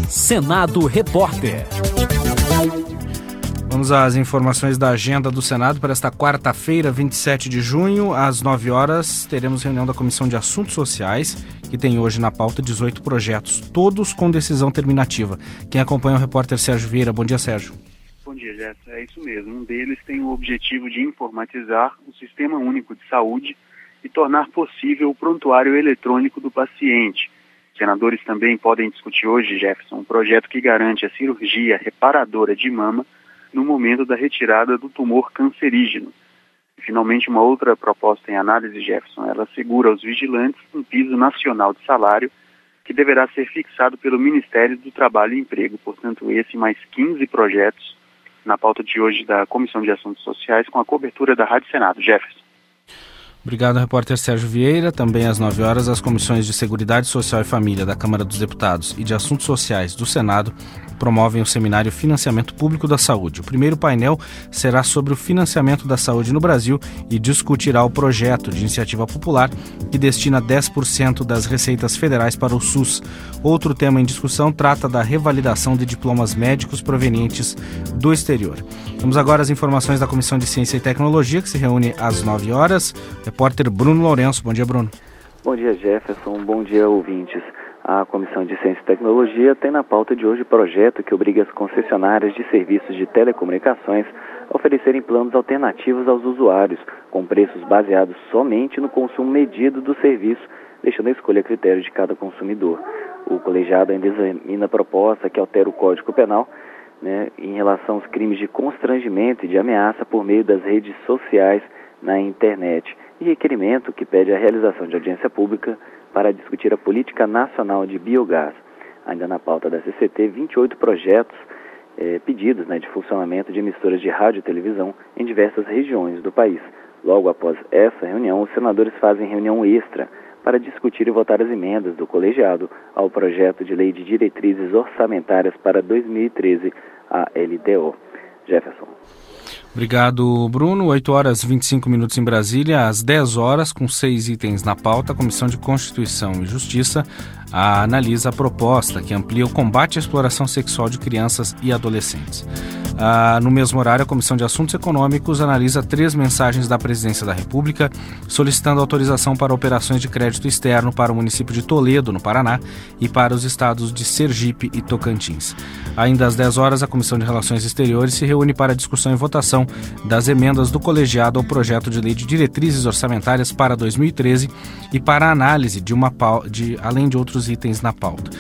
Senado Repórter. Vamos às informações da agenda do Senado para esta quarta-feira, 27 de junho, às 9 horas. Teremos reunião da Comissão de Assuntos Sociais, que tem hoje na pauta 18 projetos, todos com decisão terminativa. Quem acompanha é o repórter Sérgio Vieira. Bom dia, Sérgio. Bom dia, Jéssica. É isso mesmo. Um deles tem o objetivo de informatizar o Sistema Único de Saúde e tornar possível o prontuário eletrônico do paciente. Senadores também podem discutir hoje, Jefferson, um projeto que garante a cirurgia reparadora de mama no momento da retirada do tumor cancerígeno. E, finalmente, uma outra proposta em análise, Jefferson, ela assegura aos vigilantes um piso nacional de salário que deverá ser fixado pelo Ministério do Trabalho e Emprego. Portanto, esse mais 15 projetos na pauta de hoje da Comissão de Assuntos Sociais com a cobertura da Rádio Senado. Jefferson. Obrigado, repórter Sérgio Vieira. Também às 9 horas, as comissões de Seguridade Social e Família da Câmara dos Deputados e de Assuntos Sociais do Senado promovem o seminário Financiamento Público da Saúde. O primeiro painel será sobre o financiamento da saúde no Brasil e discutirá o projeto de iniciativa popular que destina 10% das receitas federais para o SUS. Outro tema em discussão trata da revalidação de diplomas médicos provenientes do exterior. Vamos agora às informações da Comissão de Ciência e Tecnologia, que se reúne às 9 horas. Repórter Bruno Lourenço. Bom dia, Bruno. Bom dia, Jefferson. Bom dia, ouvintes. A Comissão de Ciência e Tecnologia tem na pauta de hoje projeto que obriga as concessionárias de serviços de telecomunicações a oferecerem planos alternativos aos usuários, com preços baseados somente no consumo medido do serviço, deixando a escolha a critério de cada consumidor. O colegiado ainda examina a proposta que altera o Código Penal, em relação aos crimes de constrangimento e de ameaça por meio das redes sociais na internet, e requerimento que pede a realização de audiência pública para discutir a política nacional de biogás. Ainda na pauta da CCT, 28 projetos pedidos de funcionamento de emissoras de rádio e televisão em diversas regiões do país. Logo após essa reunião, os senadores fazem reunião extra para discutir e votar as emendas do colegiado ao projeto de lei de diretrizes orçamentárias para 2013, a LDO. Jefferson. Obrigado, Bruno. 8 horas e 25 minutos em Brasília. Às 10 horas, com 6 itens na pauta, a Comissão de Constituição e Justiça analisa a proposta que amplia o combate à exploração sexual de crianças e adolescentes. No mesmo horário, a Comissão de Assuntos Econômicos analisa 3 mensagens da Presidência da República solicitando autorização para operações de crédito externo para o município de Toledo, no Paraná, e para os estados de Sergipe e Tocantins. Ainda às 10 horas, a Comissão de Relações Exteriores se reúne para discussão e votação das emendas do colegiado ao projeto de lei de diretrizes orçamentárias para 2013 e para a análise além de outros itens na pauta.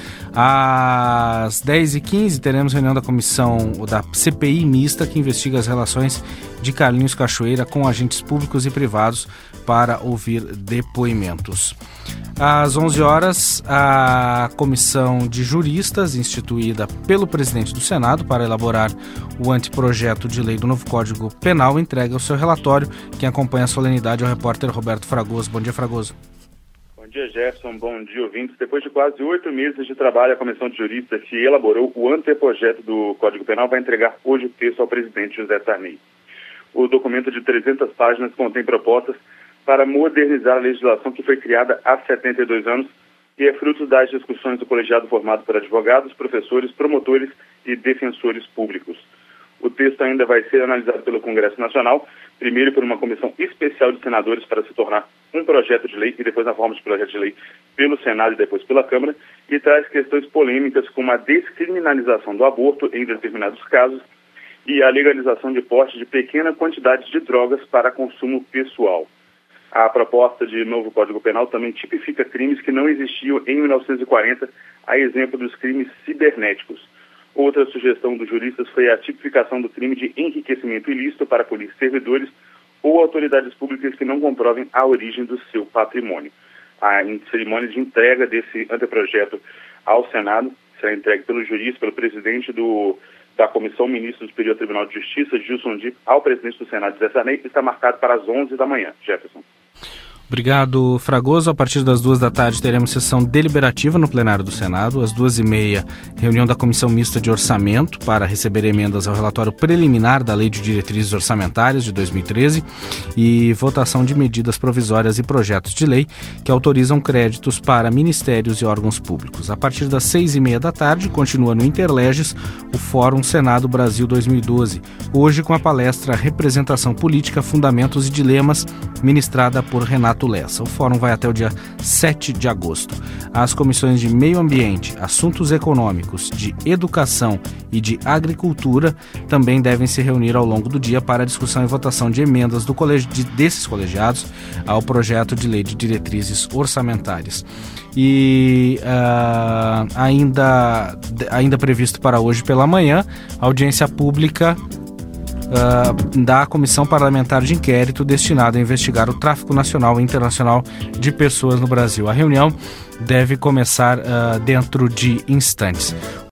Às 10h15 teremos reunião da comissão da CPI mista que investiga as relações de Carlinhos Cachoeira com agentes públicos e privados para ouvir depoimentos. Às 11 horas, a comissão de juristas instituída pelo presidente do Senado para elaborar o anteprojeto de lei do novo Código Penal entrega o seu relatório. Quem acompanha a solenidade é o repórter Roberto Fragoso. Bom dia, Fragoso. Bom dia, Jefferson. Bom dia, ouvintes. Depois de quase 8 meses de trabalho, a comissão de juristas que elaborou o anteprojeto do Código Penal vai entregar hoje o texto ao presidente José Sarney. O documento de 300 páginas contém propostas para modernizar a legislação que foi criada há 72 anos e é fruto das discussões do colegiado formado por advogados, professores, promotores e defensores públicos. O texto ainda vai ser analisado pelo Congresso Nacional, primeiro por uma comissão especial de senadores para se tornar um projeto de lei e depois na forma de projeto de lei pelo Senado e depois pela Câmara, e traz questões polêmicas como a descriminalização do aborto em determinados casos e a legalização de porte de pequena quantidade de drogas para consumo pessoal. A proposta de novo Código Penal também tipifica crimes que não existiam em 1940, a exemplo dos crimes cibernéticos. Outra sugestão dos juristas foi a tipificação do crime de enriquecimento ilícito para polícia servidores ou autoridades públicas que não comprovem a origem do seu patrimônio. A cerimônia de entrega desse anteprojeto ao Senado será entregue pelo jurista, pelo presidente da Comissão, ministro do Superior Tribunal de Justiça, Gilson Dipp, ao presidente do Senado, José Sarney, que está marcado para as 11 da manhã. Jefferson. Obrigado, Fragoso. A partir das 14h teremos sessão deliberativa no plenário do Senado. Às 14h30, reunião da Comissão Mista de Orçamento para receber emendas ao relatório preliminar da Lei de Diretrizes Orçamentárias de 2013 e votação de medidas provisórias e projetos de lei que autorizam créditos para ministérios e órgãos públicos. A partir das 18h30 continua no Interleges o Fórum Senado Brasil 2012, hoje com a palestra Representação Política, Fundamentos e Dilemas, ministrada por Renato Lessa. O fórum vai até o dia 7 de agosto. As comissões de Meio Ambiente, Assuntos Econômicos, de Educação e de Agricultura também devem se reunir ao longo do dia para a discussão e votação de emendas desses colegiados ao projeto de lei de diretrizes orçamentárias. E ainda previsto para hoje pela manhã, audiência pública da Comissão Parlamentar de Inquérito destinada a investigar o tráfico nacional e internacional de pessoas no Brasil. A reunião deve começar dentro de instantes.